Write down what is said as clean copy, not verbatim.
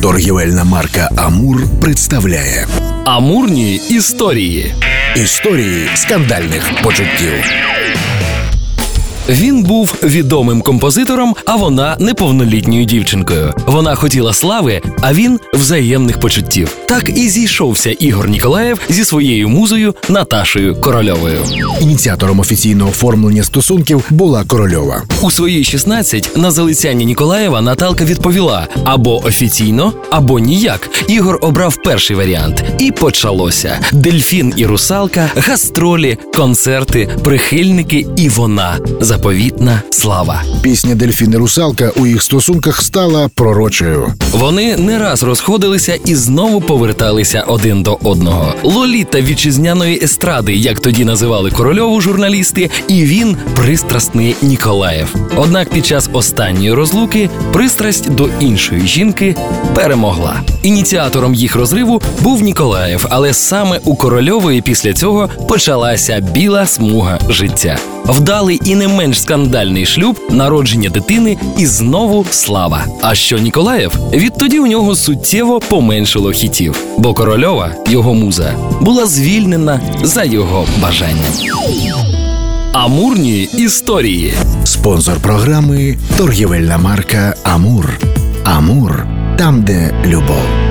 Торгівельна марка «Амур» представляє Амурні історії. Історії скандальних почуттів. Він був відомим композитором, а вона неповнолітньою дівчинкою. Вона хотіла слави, а він взаємних почуттів. Так і зійшовся Ігор Ніколаєв зі своєю музою Наташею Корольовою. Ініціатором офіційного оформлення стосунків була Корольова. У свої 16 на залицяння Ніколаєва Наталка відповіла: або офіційно, або ніяк. Ігор обрав перший варіант. І почалося. Дельфін і русалка, гастролі, концерти, прихильники і вона. Заповітна слава. Пісня «Дельфін і русалка» у їх стосунках стала пророчою. Вони не раз розходилися і знову поверталися один до одного. Лоліта вітчизняної естради, як тоді називали Корольову журналісти, і він – пристрасний Ніколаєв. Однак під час останньої розлуки пристрасть до іншої жінки перемогла. Ініціатором їх розриву був Ніколаєв, але саме у Корольової після цього почалася біла смуга життя. Вдалий і не менш скандальний шлюб, народження дитини і знову слава. А що Ніколаєв? Відтоді у нього суттєво поменшало хітів, бо Корольова, його муза, була звільнена за його бажанням. Амурні історії. Спонсор програми – торгівельна марка «Амур». «Амур» – там, де любов.